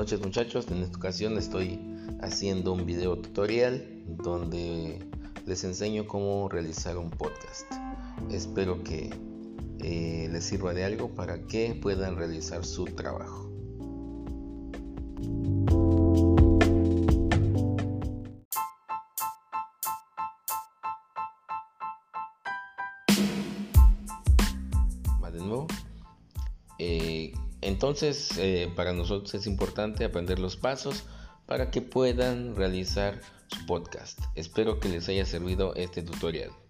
noches muchachos, en esta ocasión estoy haciendo un video tutorial donde les enseño cómo realizar un podcast. Espero que les sirva de algo para que puedan realizar su trabajo. Va de nuevo. Entonces, para nosotros es importante aprender los pasos para que puedan realizar su podcast. Espero que les haya servido este tutorial.